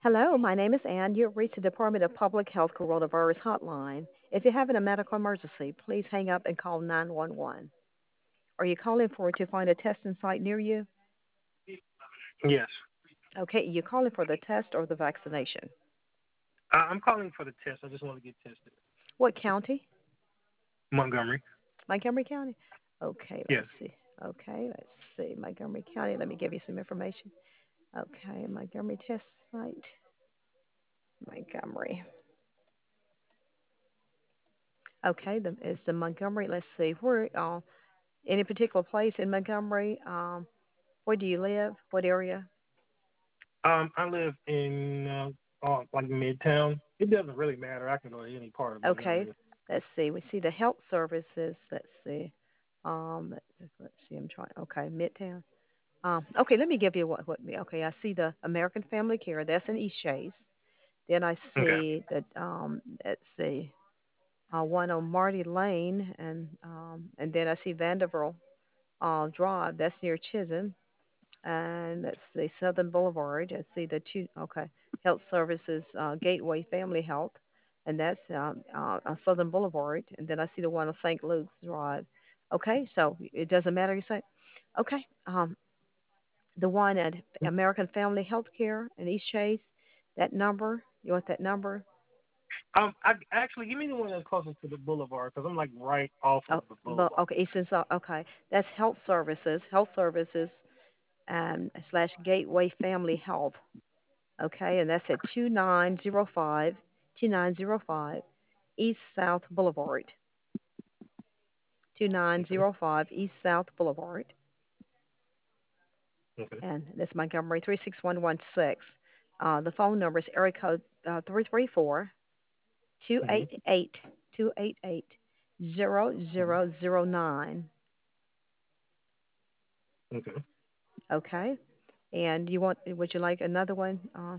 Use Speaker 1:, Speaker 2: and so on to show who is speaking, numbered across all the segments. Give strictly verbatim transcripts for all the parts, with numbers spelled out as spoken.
Speaker 1: Hello, my name is Ann. You've reached the Department of Public Health Coronavirus Hotline. If you're having a medical emergency, please hang up and call nine one one. Are you calling for to find a testing site near you?
Speaker 2: Yes.
Speaker 1: Okay, you're calling for the test or the vaccination.
Speaker 2: I- I'm calling for the test. I just want to get tested.
Speaker 1: What county?
Speaker 2: Montgomery.
Speaker 1: Montgomery County? Okay, let's
Speaker 2: Yes.
Speaker 1: see. Okay, let's see. Montgomery County. Let me give you some information. Okay, Montgomery test site. Montgomery. Okay, the, it's the Montgomery. Let's see. Where, uh, any particular place in Montgomery? Um, where do you live? What area?
Speaker 2: Um, I live in uh, uh, like Midtown. It doesn't really matter. I can go to any part of
Speaker 1: Okay,
Speaker 2: Montgomery.
Speaker 1: let's see. We see the health services. Let's see. Um, let's, let's see. I'm trying. Okay, Midtown. Um, okay, let me give you what what. Okay, I see the American Family Care. That's in East Chase. Then I
Speaker 2: Okay.
Speaker 1: see that. Um, let's see. Uh, one on Marty Lane, and um, and then I see Vanderbilt uh, Drive. That's near Chisholm. And let's see, Southern Boulevard. I see the two. Okay, Health Services, uh, Gateway Family Health, and that's um, uh, on Southern Boulevard. And then I see the one on Saint Luke's Drive. Okay, so it doesn't matter. You say, okay. Um, the one at American Family Healthcare in East Chase. That number. You want that number?
Speaker 2: Um, I actually give me the one that's closest to the boulevard because I'm like right off of
Speaker 1: Oh,
Speaker 2: the
Speaker 1: but
Speaker 2: boulevard.
Speaker 1: okay, Eastern. So okay, that's Health Services. Health Services um, slash Gateway Family Health. Okay, and that's at two nine zero five two nine zero five East South Boulevard.
Speaker 2: Okay.
Speaker 1: two nine zero five East South Boulevard.
Speaker 2: Okay.
Speaker 1: And that's Montgomery three six one one six. Uh, the phone number is area code uh, three three four two
Speaker 2: Mhm.
Speaker 1: eight eight two eight eight zero
Speaker 2: Mhm.
Speaker 1: zero zero nine.
Speaker 2: Okay.
Speaker 1: Okay? And you want, would you like another one? Uh,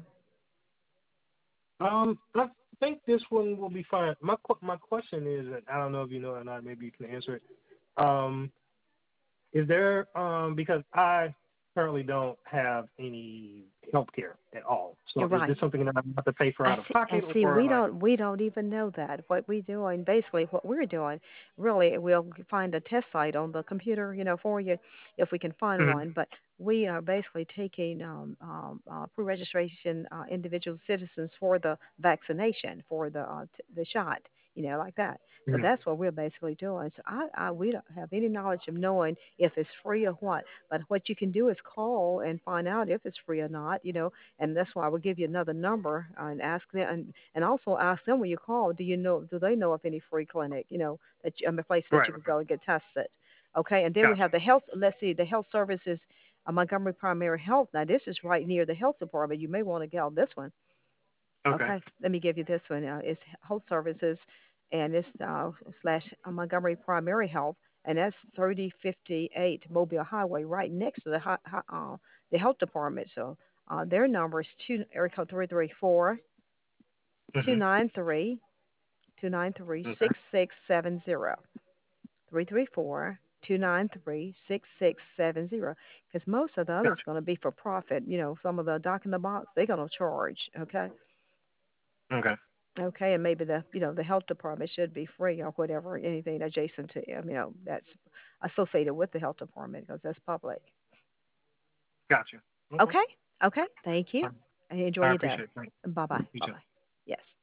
Speaker 2: Um, I think this one will be fine. My qu- my question is, and I don't know if you know or not. Maybe you can answer it. Um, Is there um because I currently don't have any health care at all. So
Speaker 1: you're
Speaker 2: is
Speaker 1: right.
Speaker 2: this something that I have to pay for
Speaker 1: I
Speaker 2: out of
Speaker 1: see. I
Speaker 2: pocket
Speaker 1: see.
Speaker 2: or
Speaker 1: We
Speaker 2: like
Speaker 1: don't. We don't even know that. What we're doing, basically, what we're doing, really, we'll find a test site on the computer, you know, for you, if we can find
Speaker 2: Mhm.
Speaker 1: one. But we are basically taking um, um, uh, pre-registration uh, individual citizens for the vaccination, for the uh, t- the shot, you know, like that. So
Speaker 2: Mhm.
Speaker 1: that's what we're basically doing. So I, I, we don't have any knowledge of knowing if it's free or what. But what you can do is call and find out if it's free or not, you know, and that's why we'll give you another number uh, and ask them, and, and also ask them when you call, do you know, do they know of any free clinic, you know, that you, um, a place that
Speaker 2: Right,
Speaker 1: you could
Speaker 2: right.
Speaker 1: go and get tested. Okay, and then we
Speaker 2: Gotcha.
Speaker 1: have the health. Let's see, the health services, uh, Montgomery Primary Health. Now this is right near the health department. You may want to get on this one.
Speaker 2: Okay.
Speaker 1: Okay, let me give you this one. Uh, it's health services, and it's uh, slash uh, Montgomery Primary Health, and that's thirty fifty-eight Mobile Highway, right next to the hi- hi- uh, the health department. So uh, their number is two area code three three four two
Speaker 2: Mhm.
Speaker 1: nine three two nine three
Speaker 2: Okay.
Speaker 1: six six seven zero three three four two nine three six six seven zero. Because most of the others
Speaker 2: Gotcha.
Speaker 1: going to be for profit. You know, some of the doc in the box they're going to charge. Okay.
Speaker 2: Okay.
Speaker 1: Okay, and maybe the you know the health department should be free or whatever, anything adjacent to you know that's associated with the health department because that's public.
Speaker 2: Gotcha. Okay.
Speaker 1: Okay, okay, thank you,
Speaker 2: All right.
Speaker 1: and enjoy
Speaker 2: I
Speaker 1: your day.
Speaker 2: appreciate it. Thanks.
Speaker 1: Bye bye,
Speaker 2: You
Speaker 1: bye
Speaker 2: too.
Speaker 1: bye. Yes.